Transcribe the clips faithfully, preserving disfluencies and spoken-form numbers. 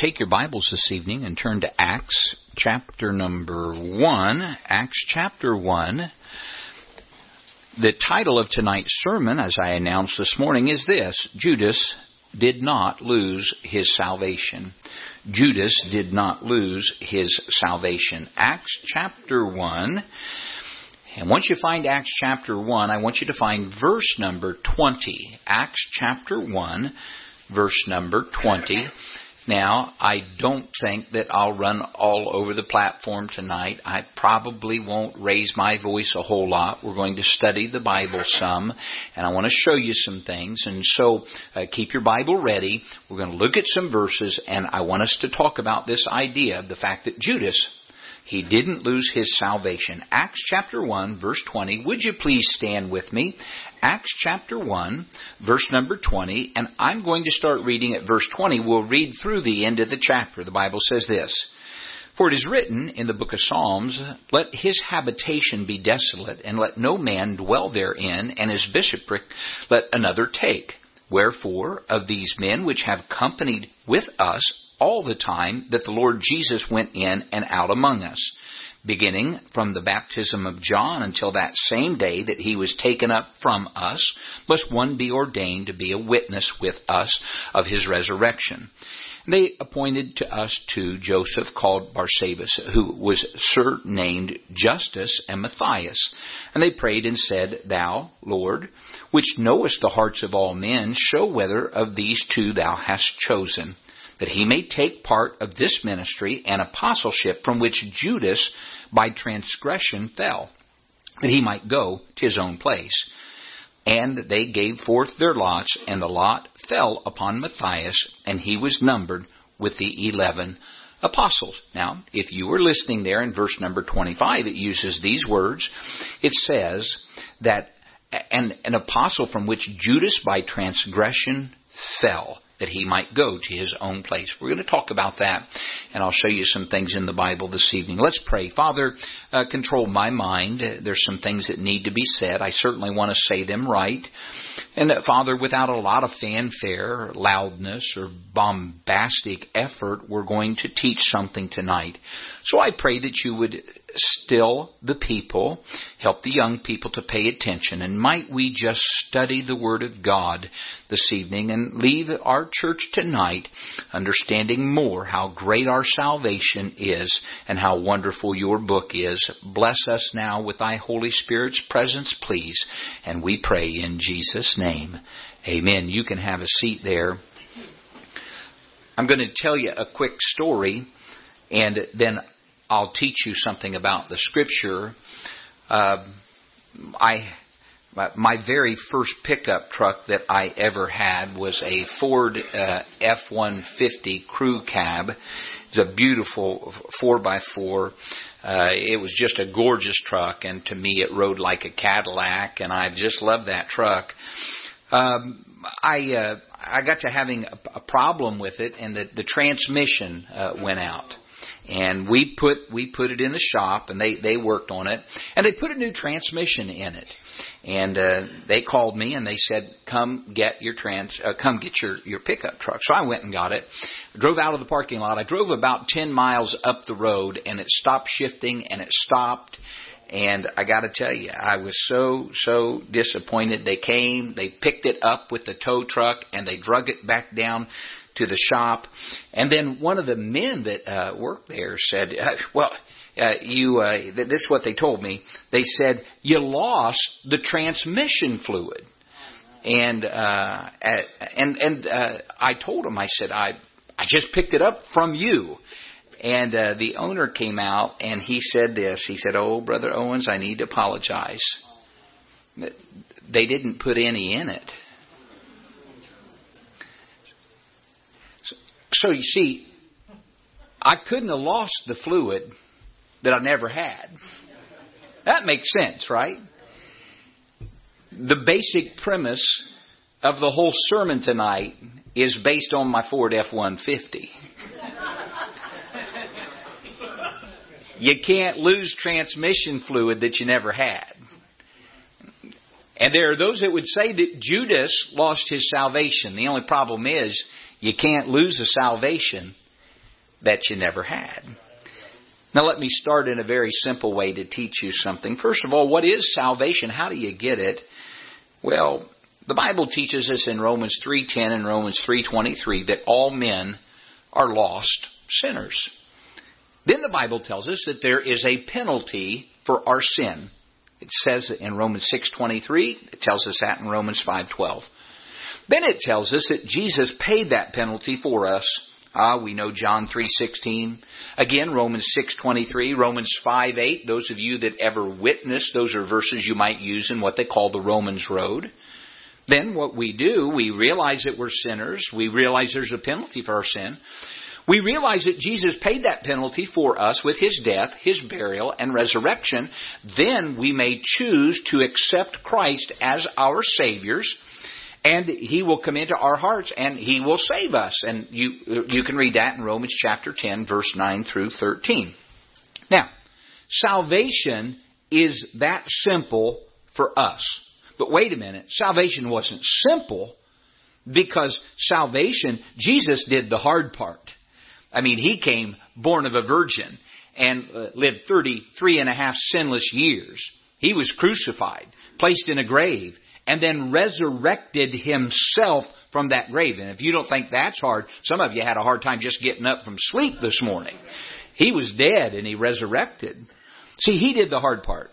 take your Bibles this evening and turn to Acts chapter number one. Acts chapter one. The title of tonight's sermon, as I announced this morning, is this: Judas did not lose his salvation. Judas did not lose his salvation. Acts chapter one. And once you find Acts chapter one, I want you to find verse number twenty. Acts chapter one, verse number twenty. Now, I don't think that I'll run all over the platform tonight. I probably won't raise my voice a whole lot. We're going to study the Bible some, and I want to show you some things. And so, uh, keep your Bible ready. We're going to look at some verses, and I want us to talk about this idea of the fact that Judas, he didn't lose his salvation. Acts chapter one, verse twenty. Would you please stand with me? Acts chapter one, verse number twenty. And I'm going to start reading at verse twenty. We'll read through the end of the chapter. The Bible says this: For it is written in the book of Psalms, Let his habitation be desolate, and let no man dwell therein, and his bishopric let another take. Wherefore, of these men which have companied with us all the time that the Lord Jesus went in and out among us, beginning from the baptism of John until that same day that he was taken up from us, must one be ordained to be a witness with us of his resurrection. They appointed to us two Joseph called Barsabas, who was surnamed Justus, and Matthias. And they prayed and said, Thou, Lord, which knowest the hearts of all men, show whether of these two thou hast chosen, that he may take part of this ministry and apostleship from which Judas by transgression fell, that he might go to his own place. And they gave forth their lots, and the lot fell upon Matthias, and he was numbered with the eleven apostles. Now, if you were listening there in verse number twenty-five, it uses these words. It says that an, an apostle from which Judas by transgression fell, that he might go to his own place. We're going to talk about that, and I'll show you some things in the Bible this evening. Let's pray. Father, uh, control my mind. There's some things that need to be said. I certainly want to say them right. And uh, Father, without a lot of fanfare, or loudness, or bombastic effort, we're going to teach something tonight. So I pray that you would still the people, help the young people to pay attention, and might we just study the Word of God this evening and leave our church tonight understanding more how great our salvation is and how wonderful your book is. Bless us now with thy Holy Spirit's presence, please, and we pray in Jesus' name. Amen. You can have a seat there. I'm going to tell you a quick story, and then I'll teach you something about the Scripture. Uh, I, my very first pickup truck that I ever had was a Ford uh, F one fifty crew cab. It's a beautiful four by four. Uh, it was just a gorgeous truck, and to me it rode like a Cadillac, and I just loved that truck. Um, I uh, I got to having a, a problem with it, and the, the transmission uh, went out. And we put we put it in the shop, and they, they worked on it, and they put a new transmission in it. And uh, they called me and they said, "Come get your trans, uh, come get your, your pickup truck." So I went and got it. Drove out of the parking lot. I drove about ten miles up the road, and it stopped shifting, and it stopped. And I got to tell you, I was so so disappointed. They came, they picked it up with the tow truck, and they drug it back down to the shop. And then one of the men that uh, worked there said, uh, well, uh, you, uh, th- this is what they told me. They said, you lost the transmission fluid. And, uh, and, and, uh, I told him, I said, I, I just picked it up from you. And, uh, the owner came out and he said this, he said, "Oh, Brother Owens, I need to apologize. They didn't put any in it." So you see, I couldn't have lost the fluid that I never had. That makes sense, right? The basic premise of the whole sermon tonight is based on my Ford F one fifty. You can't lose transmission fluid that you never had. And there are those that would say that Judas lost his salvation. The only problem is, you can't lose a salvation that you never had. Now let me start in a very simple way to teach you something. First of all, what is salvation? How do you get it? Well, the Bible teaches us in Romans three ten and Romans three twenty-three that all men are lost sinners. Then the Bible tells us that there is a penalty for our sin. It says in Romans six twenty-three, it tells us that in Romans five twelve. Then it tells us that Jesus paid that penalty for us. Ah, we know John three sixteen. Again, Romans six twenty-three, Romans five eight. Those of you that ever witnessed, those are verses you might use in what they call the Romans Road. Then what we do, we realize that we're sinners. We realize there's a penalty for our sin. We realize that Jesus paid that penalty for us with His death, His burial, and resurrection. Then we may choose to accept Christ as our Saviors. And He will come into our hearts and He will save us. And you you can read that in Romans chapter ten, verse nine through thirteen. Now, salvation is that simple for us. But wait a minute, salvation wasn't simple because salvation, Jesus did the hard part. I mean, He came born of a virgin and uh, lived thirty-three and a half sinless years. He was crucified, placed in a grave, and then resurrected Himself from that grave. And if you don't think that's hard, some of you had a hard time just getting up from sleep this morning. He was dead and He resurrected. See, He did the hard part.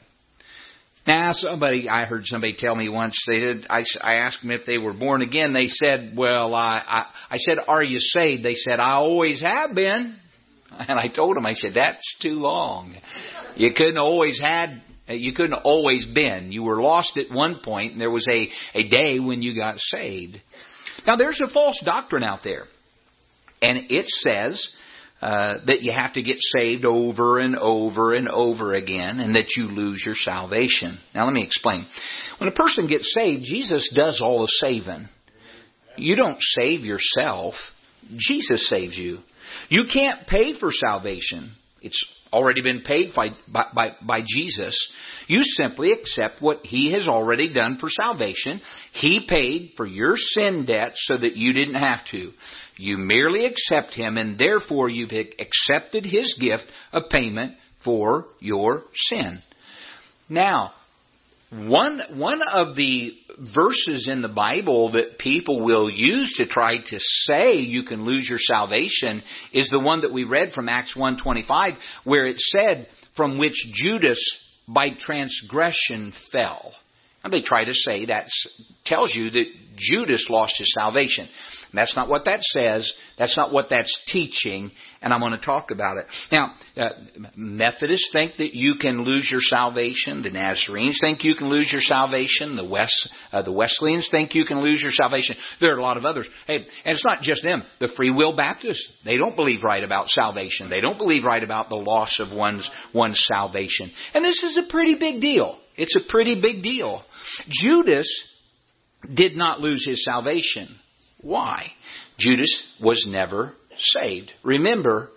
Now, somebody, I heard somebody tell me once, they did, I, I asked them if they were born again. They said, well, I, I, I said, are you saved? They said, I always have been. And I told them, I said, that's too long. You couldn't always had You couldn't always been. You were lost at one point, and there was a, a day when you got saved. Now, there's a false doctrine out there. And it says uh, that you have to get saved over and over and over again, and that you lose your salvation. Now, let me explain. When a person gets saved, Jesus does all the saving. You don't save yourself. Jesus saves you. You can't pay for salvation. It's already been paid by, by, by Jesus. You simply accept what He has already done for salvation. He paid for your sin debt so that you didn't have to. You merely accept Him, and therefore you've accepted His gift of payment for your sin. Now, one, one of the verses in the Bible that people will use to try to say you can lose your salvation is the one that we read from Acts one twenty-five, where it said, from which Judas by transgression fell. And they try to say that tells you that Judas lost his salvation. That's not what that says. That's not what that's teaching. And I'm going to talk about it. Now, uh, Methodists think that you can lose your salvation. The Nazarenes think you can lose your salvation. The West, uh, the Wesleyans think you can lose your salvation. There are a lot of others. Hey, and it's not just them. The Free Will Baptists, they don't believe right about salvation. They don't believe right about the loss of one's, one's salvation. And this is a pretty big deal. It's a pretty big deal. Judas did not lose his salvation. Why? Judas was never saved. Remember,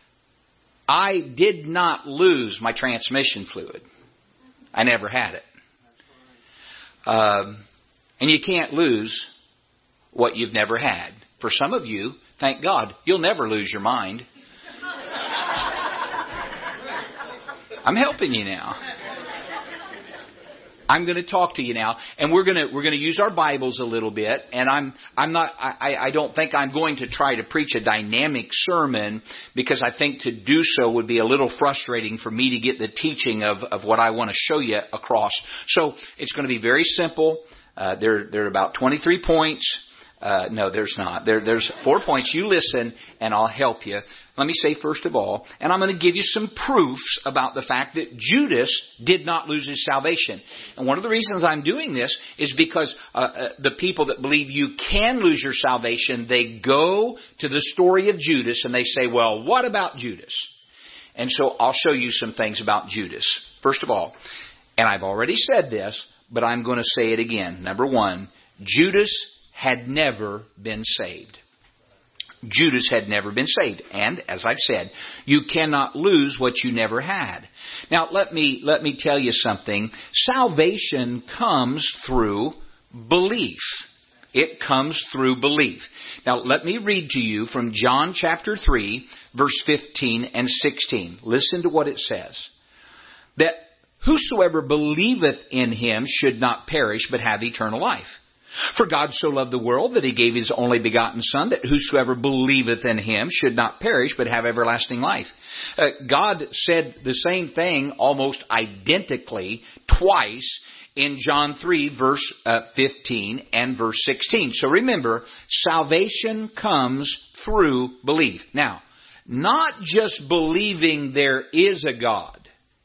I did not lose my transmission fluid. I never had it. Um, and you can't lose what you've never had. For some of you, thank God, you'll never lose your mind. I'm helping you now. I'm going to talk to you now, and we're going to we're going to use our Bibles a little bit. And I'm I'm not I, I don't think I'm going to try to preach a dynamic sermon, because I think to do so would be a little frustrating for me to get the teaching of, of what I want to show you across. So it's going to be very simple. Uh, there there are about twenty-three points. Uh, no, there's not. There, there's four points. You listen, and I'll help you. Let me say first of all, and I'm going to give you some proofs about the fact that Judas did not lose his salvation. And one of the reasons I'm doing this is because uh, uh, the people that believe you can lose your salvation, they go to the story of Judas and they say, well, what about Judas? And so I'll show you some things about Judas. First of all, and I've already said this, but I'm going to say it again. Number one, Judas had never been saved. Judas had never been saved. And, as I've said, you cannot lose what you never had. Now, let me, let me tell you something. Salvation comes through belief. It comes through belief. Now, let me read to you from John chapter three, verse fifteen and sixteen. Listen to what it says. That whosoever believeth in him should not perish, but have eternal life. For God so loved the world that he gave his only begotten Son, that whosoever believeth in him should not perish, but have everlasting life. Uh, God said the same thing almost identically twice in John three, verse uh, fifteen and verse sixteen. So remember, salvation comes through belief. Now, not just believing there is a God.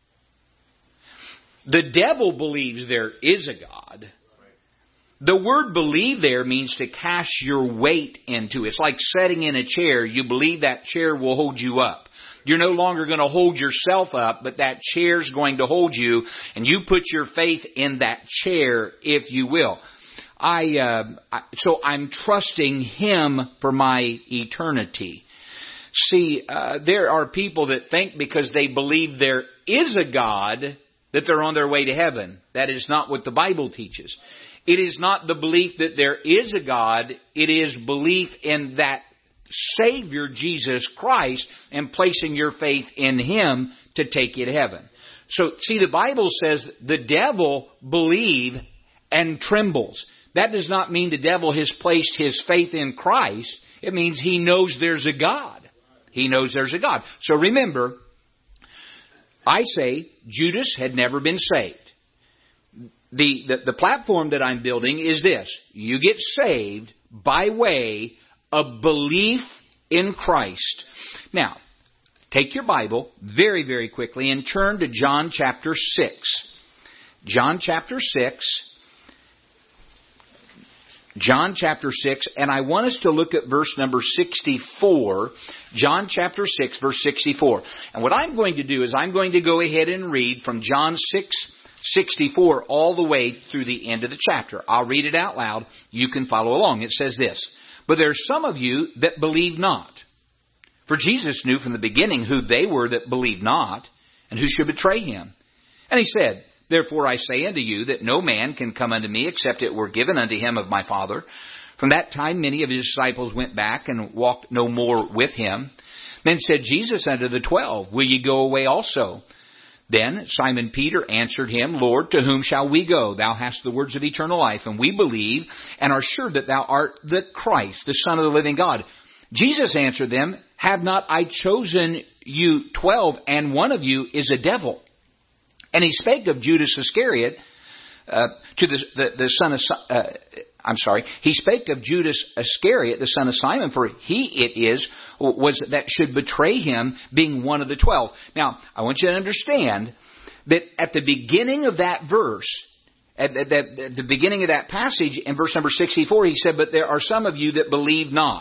The devil believes there is a God. The word believe there means to cast your weight into. It's like sitting in a chair. You believe that chair will hold you up. You're no longer going to hold yourself up, but that chair's going to hold you, and you put your faith in that chair, if you will. I, uh, I so I'm trusting Him for my eternity. See, uh, there are people that think because they believe there is a God that they're on their way to heaven. That is not what the Bible teaches. It is not the belief that there is a God. It is belief in that Savior, Jesus Christ, and placing your faith in Him to take you to heaven. So, see, the Bible says the devil believe and trembles. That does not mean the devil has placed his faith in Christ. It means he knows there's a God. He knows there's a God. So remember, I say Judas had never been saved. The, the, the platform that I'm building is this. You get saved by way of belief in Christ. Now, take your Bible very, very quickly and turn to John chapter six. John chapter six. John chapter six, and I want us to look at verse number sixty-four. John chapter six, verse sixty-four. And what I'm going to do is I'm going to go ahead and read from John six, sixty-four all the way through the end of the chapter. I'll read it out loud. You can follow along. It says this. But there are some of you that believe not. For Jesus knew from the beginning who they were that believed not, and who should betray Him. And He said, Therefore I say unto you that no man can come unto me except it were given unto him of my Father. From that time many of His disciples went back and walked no more with Him. Then said Jesus unto the twelve, Will ye go away also? Then Simon Peter answered Him, Lord, to whom shall we go? Thou hast the words of eternal life, and we believe and are sure that Thou art the Christ, the Son of the living God. Jesus answered them, Have not I chosen you twelve, and one of you is a devil? And He spake of Judas Iscariot, uh, to the, the, the son of, uh, I'm sorry, He spake of Judas Iscariot, the son of Simon, for he it is, was that should betray Him, being one of the twelve. Now, I want you to understand that at the beginning of that verse, at, at, at the beginning of that passage, in verse number sixty-four, He said, But there are some of you that believe not.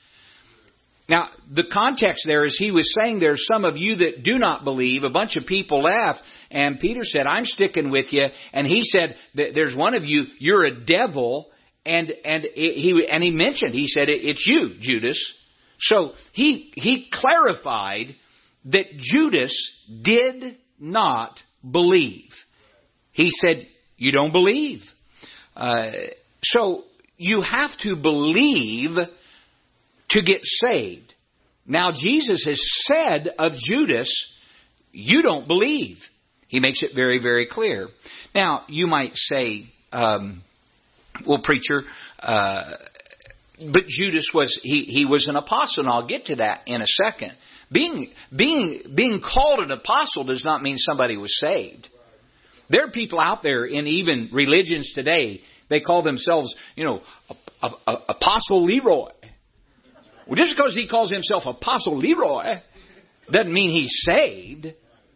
Now, the context there is He was saying there's some of you that do not believe. A bunch of people left, and Peter said, I'm sticking with you. And he said, there's one of you, you're a devil. And and he and he mentioned, he said, it's you, Judas. So he he clarified that Judas did not believe. He said, you don't believe. Uh, so you have to believe to get saved. Now Jesus has said of Judas, you don't believe. He makes it very, very clear. Now you might say, um, well, preacher, uh, but Judas was, he, he was an apostle, and I'll get to that in a second. Being, being, being called an apostle does not mean somebody was saved. There are people out there in even religions today, they call themselves, you know, a, a, a, Apostle Leroy. Well, just because he calls himself Apostle Leroy doesn't mean he's saved.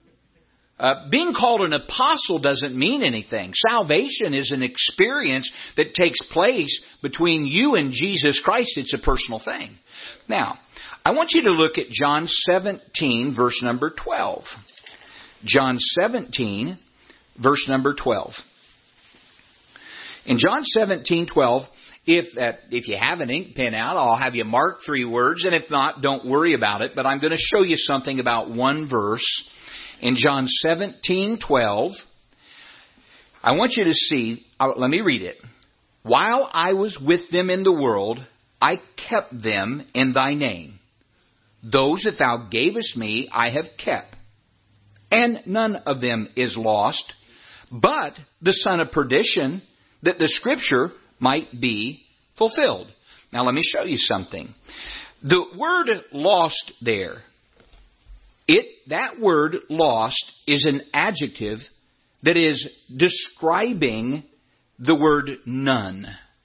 Uh, being called an apostle doesn't mean anything. Salvation is an experience that takes place between you and Jesus Christ. It's a personal thing. Now, I want you to look at John seventeen, verse number twelve. John seventeen, verse number twelve. In John seventeen, twelve, if uh, if you have an ink pen out, I'll have you mark three words, and if not, don't worry about it. But I'm going to show you something about one verse. In John seventeen, twelve, I want you to see, uh, let me read it. While I was with them in the world, I kept them in thy name. Those that thou gavest me I have kept, and none of them is lost, but the son of perdition, that the scripture might be fulfilled. Now let me show you something. The word lost there, it that word lost is an adjective that is describing the word none.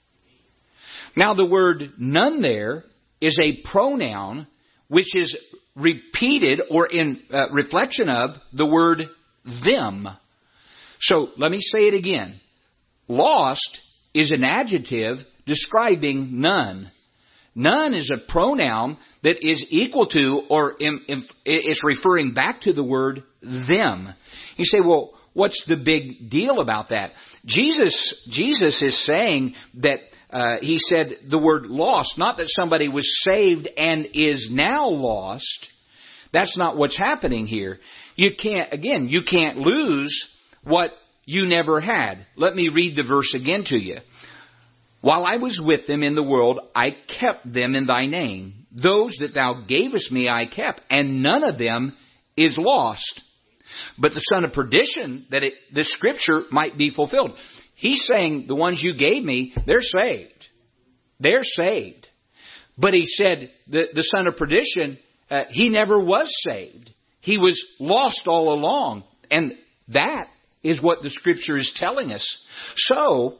Now the word none there is a pronoun which is repeated or in uh, reflection of the word them. So let me say it again. Lost is an adjective describing none. None is a pronoun that is equal to or in, in, it's referring back to the word them. You say, well, what's the big deal about that? Jesus, Jesus is saying that uh, he said the word lost, not that somebody was saved and is now lost. That's not what's happening here. You can't, again, you can't lose what you never had. Let me read the verse again to you. While I was with them in the world, I kept them in thy name. Those that thou gavest me I kept, and none of them is lost. But the son of perdition, that it, the scripture might be fulfilled. He's saying the ones you gave me, they're saved. They're saved. But he said the, the son of perdition, uh, he never was saved. He was lost all along. And that is what the scripture is telling us. So,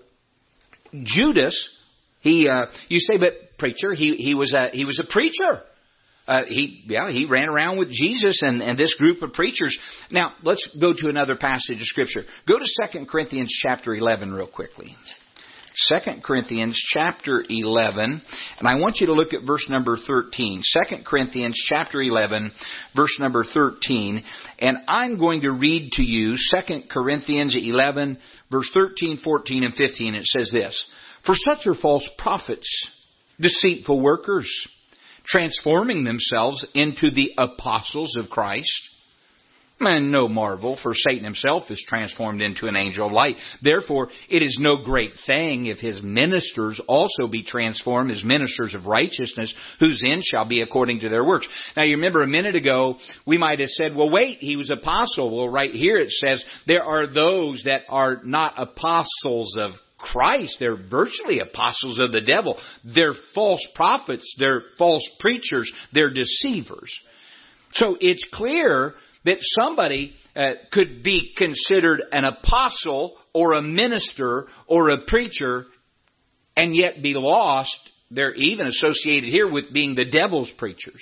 Judas, he, uh, you say, but preacher, he, he was a, he was a preacher. Uh, he, yeah, he ran around with Jesus and, and this group of preachers. Now, let's go to another passage of Scripture. Go to Second Corinthians chapter eleven real quickly. Second Corinthians chapter eleven, and I want you to look at verse number thirteen. Second Corinthians chapter eleven, verse number thirteen, and I'm going to read to you Second Corinthians eleven, verse thirteen, fourteen, and fifteen. It says this: For such are false prophets, deceitful workers, transforming themselves into the apostles of Christ. And no marvel, for Satan himself is transformed into an angel of light. Therefore, it is no great thing if his ministers also be transformed as ministers of righteousness, whose end shall be according to their works. Now, you remember a minute ago, we might have said, well, wait, he was apostle. Well, right here it says, there are those that are not apostles of Christ. They're virtually apostles of the devil. They're false prophets. They're false preachers. They're deceivers. So it's clear that somebody uh, could be considered an apostle or a minister or a preacher and yet be lost. They're even associated here with being the devil's preachers.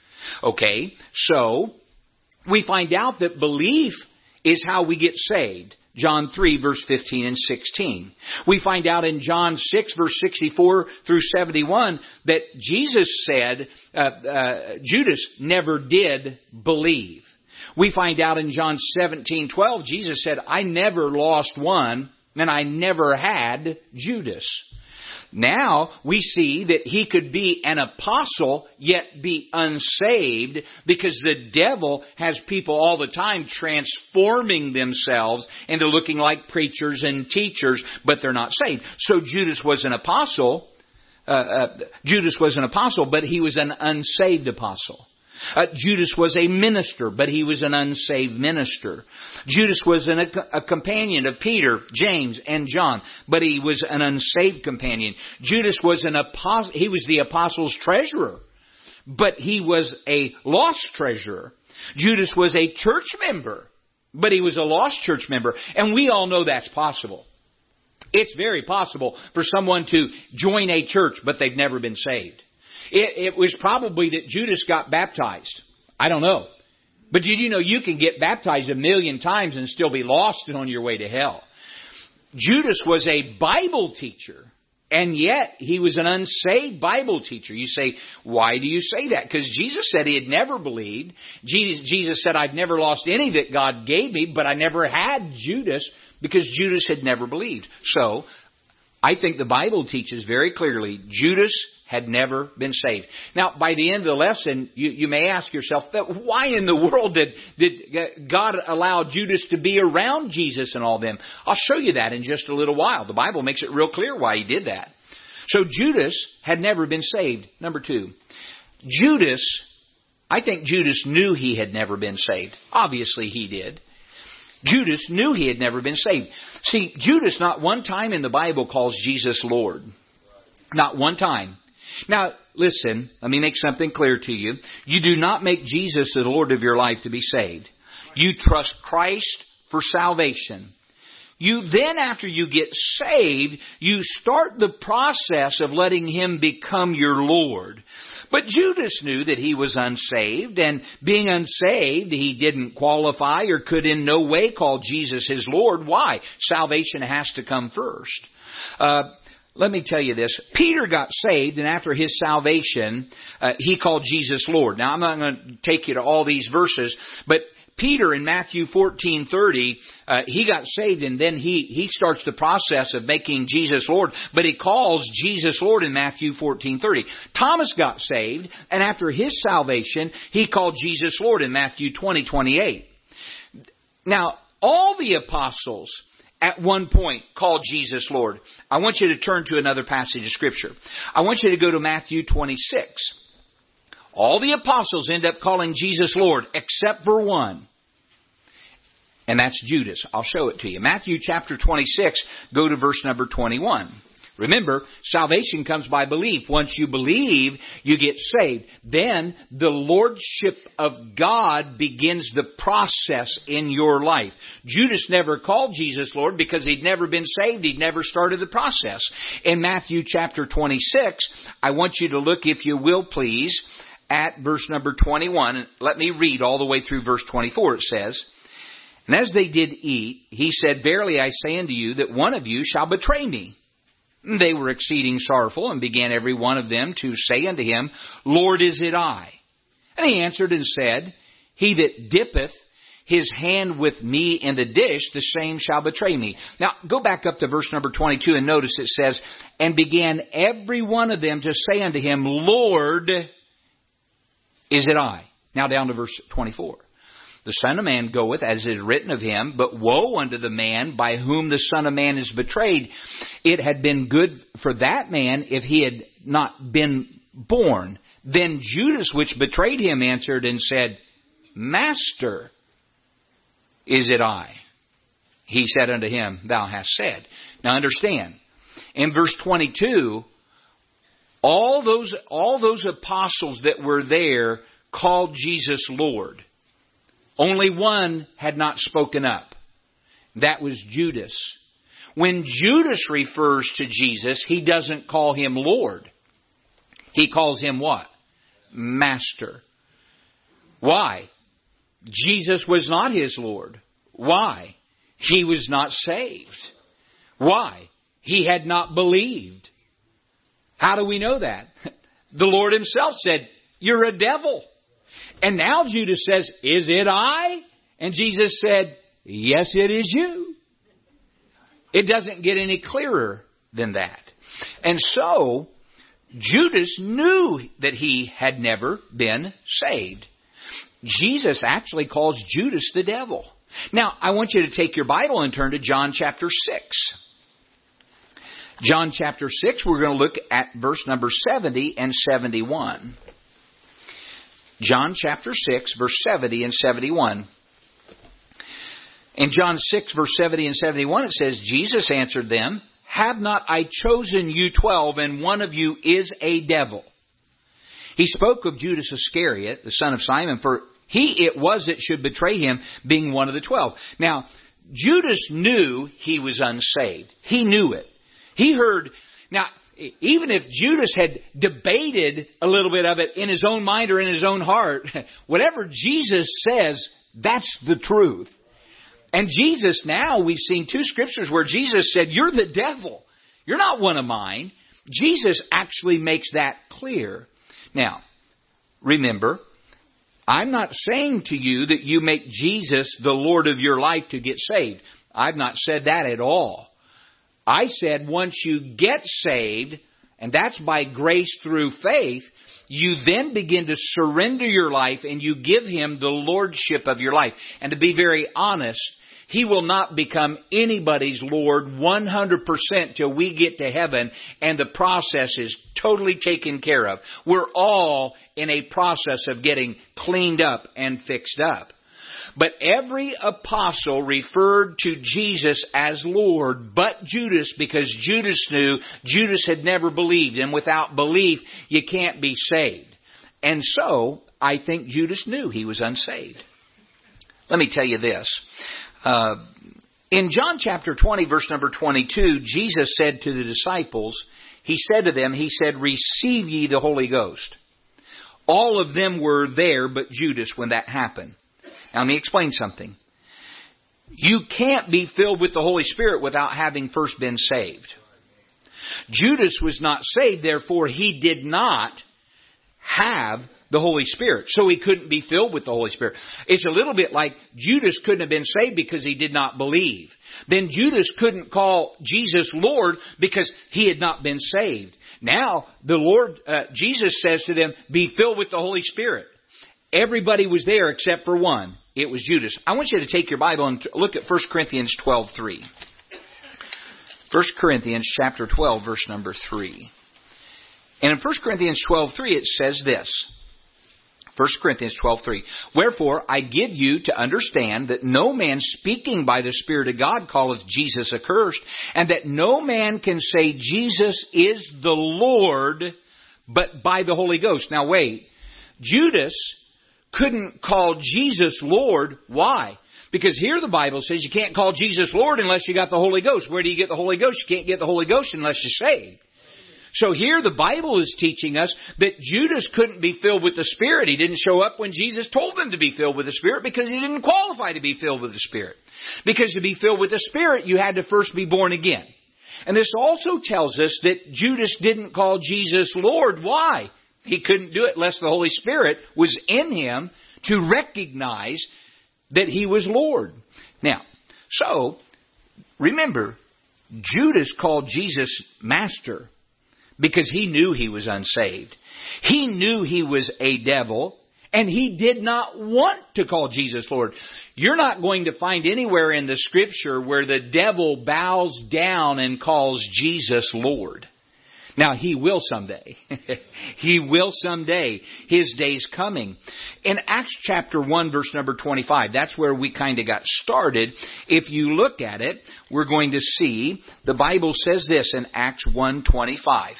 Okay, so we find out that belief is how we get saved. John three, verse fifteen and sixteen. We find out in John six, verse sixty-four through seventy-one, that Jesus said uh, uh, Judas never did believe. We find out in John seventeen, twelve, Jesus said, I never lost one, and I never had Judas. Now we see that he could be an apostle yet be unsaved, because the devil has people all the time transforming themselves into looking like preachers and teachers, but they're not saved. So Judas was an apostle. Uh, uh, Judas was an apostle, but he was an unsaved apostle. Uh, Judas was a minister, but he was an unsaved minister. Judas was an, a, a companion of Peter, James, and John, but he was an unsaved companion. Judas was an apostle. He was the apostles' treasurer, but he was a lost treasurer. Judas was a church member, but he was a lost church member. And we all know that's possible. It's very possible for someone to join a church, but they've never been saved. It, it was probably that Judas got baptized. I don't know. But did you know you can get baptized a million times and still be lost and on your way to hell? Judas was a Bible teacher, and yet he was an unsaved Bible teacher. You say, why do you say that? Because Jesus said he had never believed. Jesus, Jesus said, I've never lost any that God gave me, but I never had Judas, because Judas had never believed. So, I think the Bible teaches very clearly Judas had never been saved. Now, by the end of the lesson, you, you may ask yourself, why in the world did, did God allow Judas to be around Jesus and all them? I'll show you that in just a little while. The Bible makes it real clear why he did that. So Judas had never been saved. Number two, Judas I think Judas knew he had never been saved. Obviously he did. Judas knew he had never been saved. See, Judas not one time in the Bible calls Jesus Lord. Not one time. Now, listen, let me make something clear to you. You do not make Jesus the Lord of your life to be saved. You trust Christ for salvation. You then, after you get saved, you start the process of letting Him become your Lord. But Judas knew that he was unsaved, and being unsaved, he didn't qualify or could in no way call Jesus his Lord. Why? Salvation has to come first. Uh, let me tell you this. Peter got saved, and after his salvation, uh, he called Jesus Lord. Now, I'm not going to take you to all these verses, but Peter in Matthew fourteen thirty, uh, he got saved, and then he, he starts the process of making Jesus Lord, but he calls Jesus Lord in Matthew fourteen thirty. Thomas got saved, and after his salvation, he called Jesus Lord in Matthew twenty twenty-eight. Now, all the apostles at one point called Jesus Lord. I want you to turn to another passage of Scripture. I want you to go to Matthew twenty-six. All the apostles end up calling Jesus Lord, except for one. And that's Judas. I'll show it to you. Matthew chapter twenty-six, go to verse number twenty-one. Remember, salvation comes by belief. Once you believe, you get saved. Then the Lordship of God begins the process in your life. Judas never called Jesus Lord because he'd never been saved. He'd never started the process. In Matthew chapter twenty-six, I want you to look, if you will please, at verse number twenty-one. Let me read all the way through verse twenty-four. It says, "And as they did eat, he said, Verily I say unto you, that one of you shall betray me. And they were exceeding sorrowful, and began every one of them to say unto him, Lord, is it I? And he answered and said, He that dippeth his hand with me in the dish, the same shall betray me." Now, go back up to verse number twenty-two, and notice it says, "And began every one of them to say unto him, Lord, is it I?" Now down to verse twenty-four. "The Son of Man goeth, as is written of him, but woe unto the man by whom the Son of Man is betrayed. It had been good for that man if he had not been born. Then Judas, which betrayed him, answered and said, Master, is it I? He said unto him, Thou hast said." Now understand, in verse twenty-two, all those, all those apostles that were there called Jesus Lord. Only one had not spoken up. That was Judas. When Judas refers to Jesus, he doesn't call him Lord. He calls him what? Master. Why? Jesus was not his Lord. Why? He was not saved. Why? He had not believed. How do we know that? The Lord himself said, "You're a devil." And now Judas says, "Is it I?" And Jesus said, "Yes, it is you." It doesn't get any clearer than that. And so, Judas knew that he had never been saved. Jesus actually calls Judas the devil. Now, I want you to take your Bible and turn to John chapter six. John chapter six, we're going to look at verse number seventy and seventy-one. John chapter six, verse seventy and seventy-one. In John six, verse seventy and seventy-one, it says, "Jesus answered them, Have not I chosen you twelve, and one of you is a devil?" He spoke of Judas Iscariot, the son of Simon, for he it was that should betray him, being one of the twelve. Now, Judas knew he was unsaved. He knew it. He heard... Now, even if Judas had debated a little bit of it in his own mind or in his own heart, whatever Jesus says, that's the truth. And Jesus, now we've seen two scriptures where Jesus said, "You're the devil. You're not one of mine." Jesus actually makes that clear. Now, remember, I'm not saying to you that you make Jesus the Lord of your life to get saved. I've not said that at all. I said once you get saved, and that's by grace through faith, you then begin to surrender your life and you give Him the lordship of your life. And to be very honest, He will not become anybody's Lord one hundred percent till we get to heaven and the process is totally taken care of. We're all in a process of getting cleaned up and fixed up. But every apostle referred to Jesus as Lord, but Judas, because Judas knew Judas had never believed. And without belief, you can't be saved. And so, I think Judas knew he was unsaved. Let me tell you this. Uh, in John chapter twenty, verse number twenty-two, Jesus said to the disciples, He said to them, He said, receive ye the Holy Ghost. All of them were there but Judas when that happened. Now let me explain something. You can't be filled with the Holy Spirit without having first been saved. Judas was not saved, therefore he did not have the Holy Spirit. So he couldn't be filled with the Holy Spirit. It's a little bit like Judas couldn't have been saved because he did not believe. Then Judas couldn't call Jesus Lord because he had not been saved. Now the Lord, uh, Jesus says to them, be filled with the Holy Spirit. Everybody was there except for one. It was Judas. I want you to take your Bible and look at First Corinthians twelve three. First Corinthians chapter twelve, verse number three. And in First Corinthians twelve three it says this. First Corinthians twelve three. Wherefore I give you to understand that no man speaking by the Spirit of God calleth Jesus accursed, and that no man can say Jesus is the Lord but by the Holy Ghost. Now wait. Judas couldn't call Jesus Lord. Why? Because here the Bible says you can't call Jesus Lord unless you got the Holy Ghost. Where do you get the Holy Ghost? You can't get the Holy Ghost unless you're saved. So here the Bible is teaching us that Judas couldn't be filled with the Spirit. He didn't show up when Jesus told him to be filled with the Spirit because he didn't qualify to be filled with the Spirit. Because to be filled with the Spirit, you had to first be born again. And this also tells us that Judas didn't call Jesus Lord. Why? He couldn't do it unless the Holy Spirit was in him to recognize that he was Lord. Now, so, remember, Judas called Jesus Master because he knew he was unsaved. He knew he was a devil, and he did not want to call Jesus Lord. You're not going to find anywhere in the Scripture where the devil bows down and calls Jesus Lord. Now, he will someday. He will someday. His day's coming. In Acts chapter one, verse number twenty-five, that's where we kind of got started. If you look at it, we're going to see, the Bible says this in Acts one twenty-five.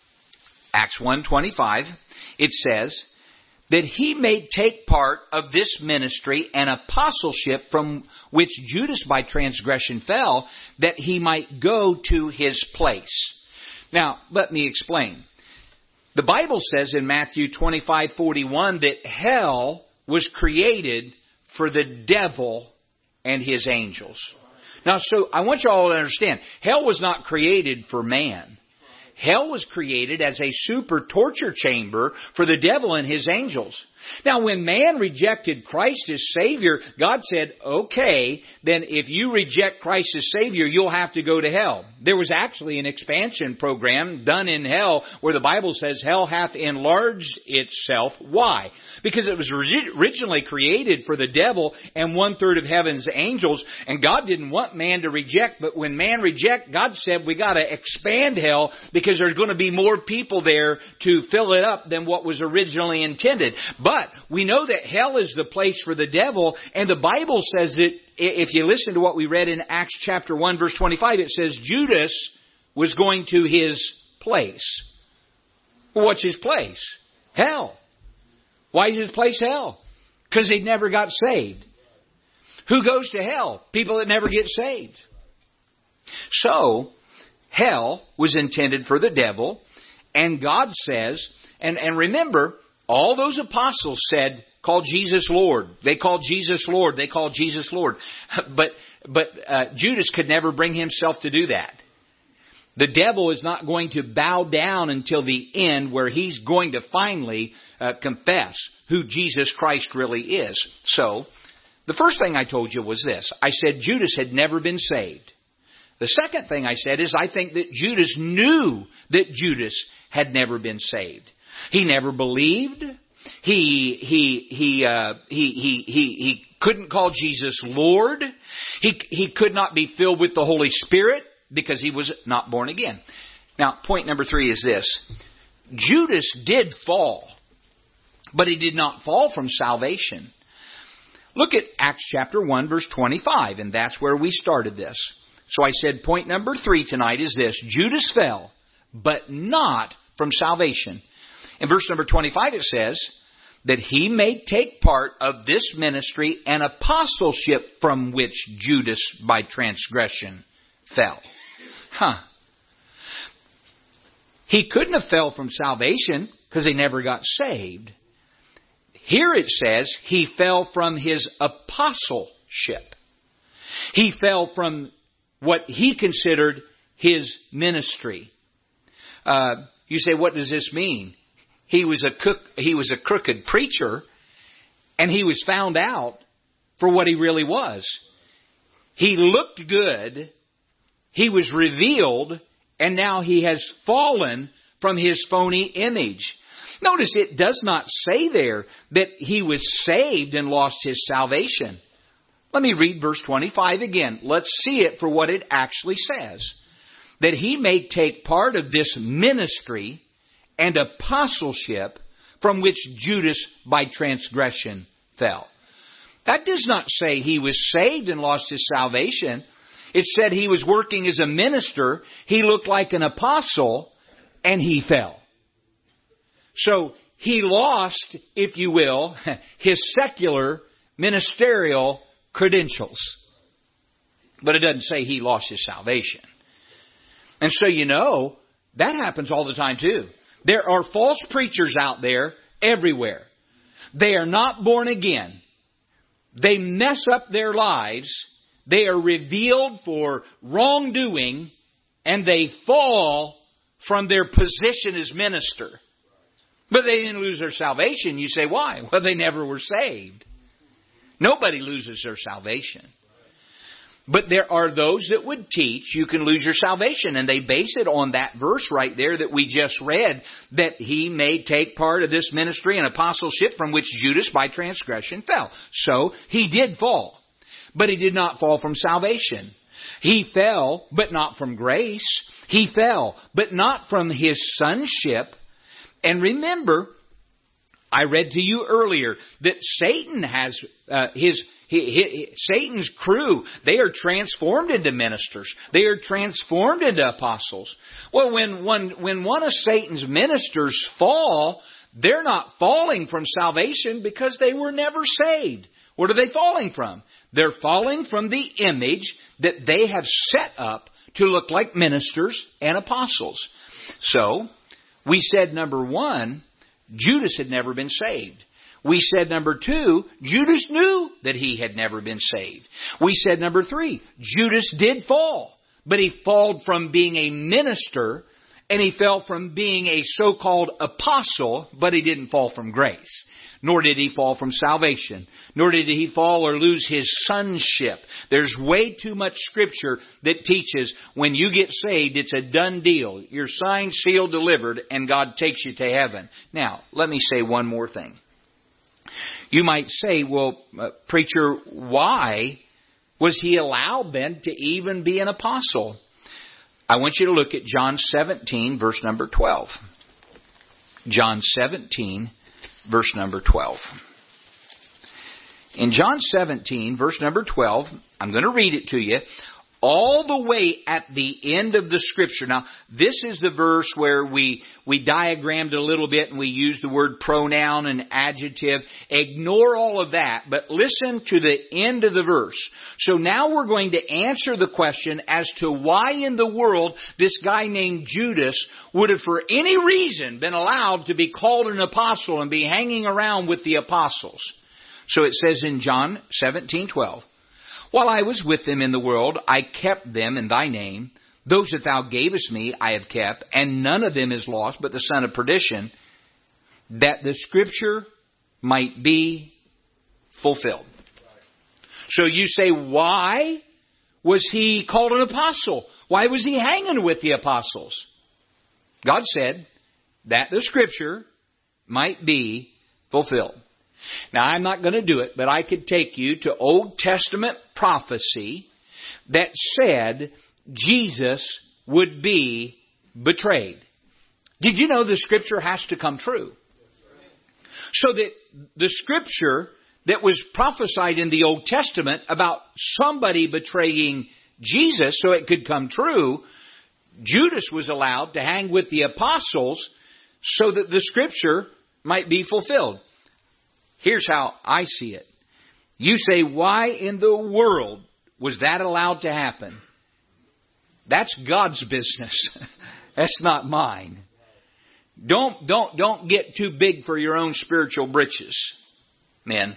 Acts one twenty-five, it says, that he may take part of this ministry and apostleship from which Judas by transgression fell, that he might go to his place. Now, let me explain. The Bible says in Matthew twenty-five forty-one that hell was created for the devil and his angels. Now, so I want you all to understand, hell was not created for man. Hell was created as a super torture chamber for the devil and his angels. Now, when man rejected Christ as Savior, God said, okay, then if you reject Christ as Savior, you'll have to go to hell. There was actually an expansion program done in hell where the Bible says hell hath enlarged itself. Why? Because it was originally created for the devil and one third of heaven's angels, and God didn't want man to reject, but when man reject, God said we got to expand hell because there's going to be more people there to fill it up than what was originally intended. But we know that hell is the place for the devil, and the Bible says that if you listen to what we read in Acts chapter one verse twenty-five, it says Judas was going to his place. Well, what's his place? Hell. Why is his place hell? Because they never got saved. Who goes to hell? People that never get saved. So, hell was intended for the devil, and God says, and, and remember, all those apostles said, call Jesus Lord. They called Jesus Lord. They called Jesus Lord. But but uh, Judas could never bring himself to do that. The devil is not going to bow down until the end where he's going to finally uh, confess who Jesus Christ really is. So, the first thing I told you was this. I said Judas had never been saved. The second thing I said is I think that Judas knew that Judas had never been saved. He never believed. He he he uh, he he he he couldn't call Jesus Lord. He he could not be filled with the Holy Spirit because he was not born again. Now, point number three is this: Judas did fall, but he did not fall from salvation. Look at Acts chapter one, verse twenty-five, and that's where we started this. So I said point number three tonight is this: Judas fell, but not from salvation. In verse number twenty-five it says that he may take part of this ministry and apostleship from which Judas by transgression fell. Huh. He couldn't have fell from salvation because he never got saved. Here it says he fell from his apostleship. He fell from what he considered his ministry. Uh, you say, what does this mean? He was a cook, he was a crooked preacher, and he was found out for what he really was. He looked good, he was revealed, and now he has fallen from his phony image. Notice it does not say there that he was saved and lost his salvation. Let me read verse twenty-five again. Let's see it for what it actually says. That he may take part of this ministry and apostleship from which Judas by transgression fell. That does not say he was saved and lost his salvation. It said he was working as a minister, he looked like an apostle, and he fell. So he lost, if you will, his secular ministerial credentials. But it doesn't say he lost his salvation. And so you know, that happens all the time too. There are false preachers out there everywhere. They are not born again. They mess up their lives. They are revealed for wrongdoing, and they fall from their position as minister. But they didn't lose their salvation. You say, why? Well, they never were saved. Nobody loses their salvation. But there are those that would teach you can lose your salvation, and they base it on that verse right there that we just read, that he may take part of this ministry and apostleship from which Judas by transgression fell. So he did fall, but he did not fall from salvation. He fell, but not from grace. He fell, but not from his sonship. And remember, I read to you earlier that Satan has uh, his He, he, Satan's crew, they are transformed into ministers. They are transformed into apostles. Well, when one, when one of Satan's ministers fall, they're not falling from salvation because they were never saved. What are they falling from? They're falling from the image that they have set up to look like ministers and apostles. So, we said number one, Judas had never been saved. We said number two, Judas knew that he had never been saved. We said number three, Judas did fall, but he fell from being a minister, and he fell from being a so-called apostle, but he didn't fall from grace. Nor did he fall from salvation. Nor did he fall or lose his sonship. There's way too much scripture that teaches when you get saved, it's a done deal. You're signed, sealed, delivered, and God takes you to heaven. Now, let me say one more thing. You might say, well, uh, preacher, why was he allowed then to even be an apostle? I want you to look at John seventeen, verse number twelve. John seventeen, verse number twelve. In John seventeen, verse number twelve, I'm going to read it to you. All the way at the end of the Scripture. Now, this is the verse where we, we diagrammed a little bit and we used the word pronoun and adjective. Ignore all of that, but listen to the end of the verse. So now we're going to answer the question as to why in the world this guy named Judas would have for any reason been allowed to be called an apostle and be hanging around with the apostles. So it says in John seventeen twelve. While I was with them in the world, I kept them in thy name. Those that thou gavest me I have kept, and none of them is lost but the son of perdition, that the Scripture might be fulfilled. So you say, why was he called an apostle? Why was he hanging with the apostles? God said that the Scripture might be fulfilled. Now, I'm not going to do it, but I could take you to Old Testament prophecy that said Jesus would be betrayed. Did you know the Scripture has to come true? So that the Scripture that was prophesied in the Old Testament about somebody betraying Jesus, so it could come true, Judas was allowed to hang with the apostles so that the Scripture might be fulfilled. Here's how I see it. You say, why in the world was that allowed to happen? That's God's business. That's not mine. Don't, don't, don't get too big for your own spiritual britches, men.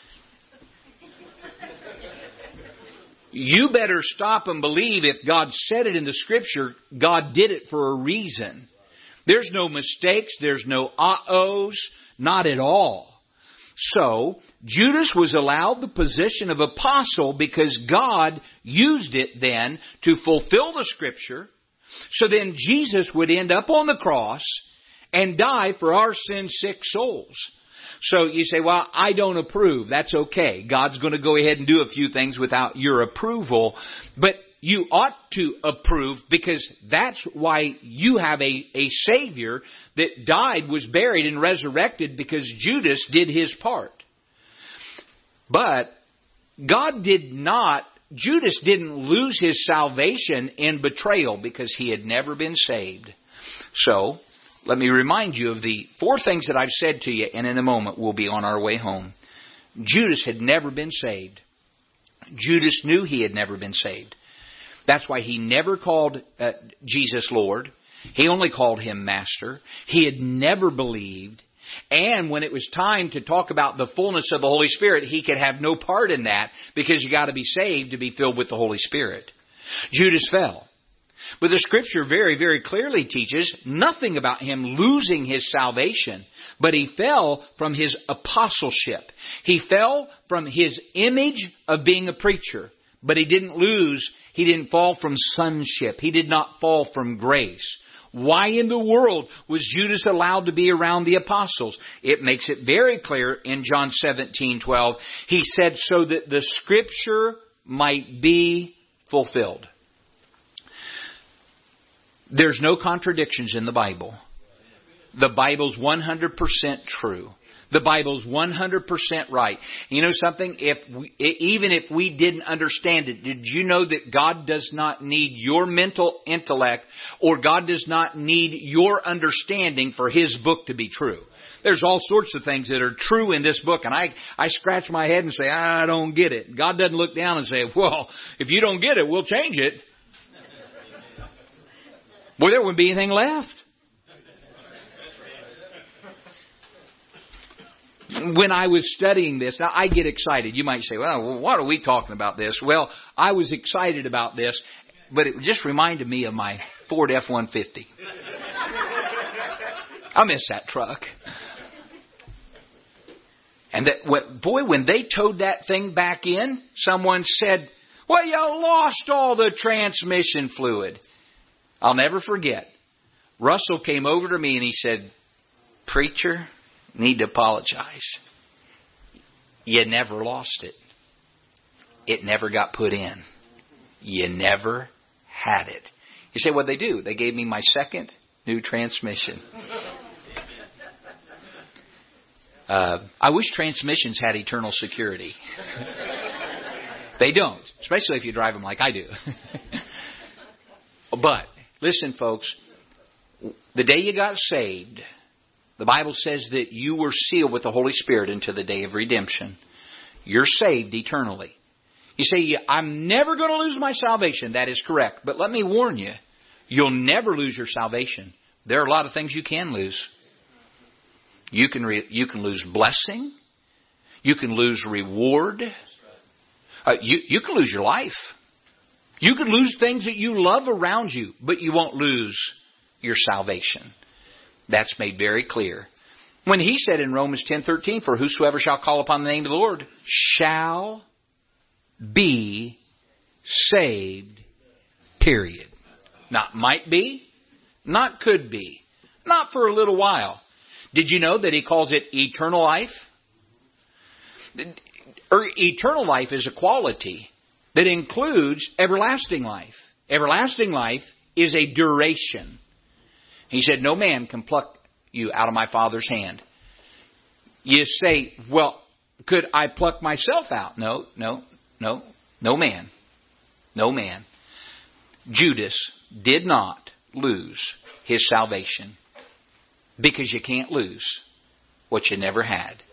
You better stop and believe if God said it in the Scripture, God did it for a reason. There's no mistakes. There's no uh-ohs. Not at all. So, Judas was allowed the position of apostle because God used it then to fulfill the Scripture. So then Jesus would end up on the cross and die for our sin-sick souls. So you say, well, I don't approve. That's okay. God's going to go ahead and do a few things without your approval. But you ought to approve because that's why you have a, a Savior that died, was buried, and resurrected because Judas did his part. But God did not, Judas didn't lose his salvation in betrayal because he had never been saved. So, let me remind you of the four things that I've said to you, and in a moment we'll be on our way home. Judas had never been saved. Judas knew he had never been saved. That's why he never called uh, Jesus Lord. He only called Him Master. He had never believed. And when it was time to talk about the fullness of the Holy Spirit, he could have no part in that because you got to be saved to be filled with the Holy Spirit. Judas fell. But the Scripture very, very clearly teaches nothing about him losing his salvation. But he fell from his apostleship. He fell from his image of being a preacher. But he didn't lose, he didn't fall from sonship. He did not fall from grace. Why in the world was Judas allowed to be around the apostles? It makes it very clear in John seventeen twelve. He said, so that the Scripture might be fulfilled. There's no contradictions in the Bible. The Bible's one hundred percent true. The Bible's one hundred percent right. You know something? If we, even if we didn't understand it, did you know that God does not need your mental intellect, or God does not need your understanding for His book to be true? There's all sorts of things that are true in this book, and I, I scratch my head and say, I don't get it. God doesn't look down and say, well, if you don't get it, we'll change it. Boy, there wouldn't be anything left. When I was studying this, now I get excited. You might say, well, what are we talking about this? Well, I was excited about this, but it just reminded me of my Ford F one fifty. I miss that truck. And that, boy, when they towed that thing back in, someone said, well, you lost all the transmission fluid. I'll never forget. Russell came over to me and he said, preacher, need to apologize. You never lost it. It never got put in. You never had it. You say, what'd they do? They gave me my second new transmission. Uh, I wish transmissions had eternal security. They don't, especially if you drive them like I do. But, listen folks, the day you got saved, the Bible says that you were sealed with the Holy Spirit until the day of redemption. You're saved eternally. You say, I'm never going to lose my salvation. That is correct. But let me warn you, you'll never lose your salvation. There are a lot of things you can lose. You can re- you can lose blessing. You can lose reward. Uh, you, you can lose your life. You can lose things that you love around you, but you won't lose your salvation. That's made very clear. When He said in Romans ten thirteen, for whosoever shall call upon the name of the Lord shall be saved, period. Not might be, not could be, not for a little while. Did you know that he calls it eternal life? Eternal life is a quality that includes everlasting life. Everlasting life is a duration. He said, no man can pluck you out of my Father's hand. You say, well, could I pluck myself out? No, no, no, no man. No man. Judas did not lose his salvation because you can't lose what you never had.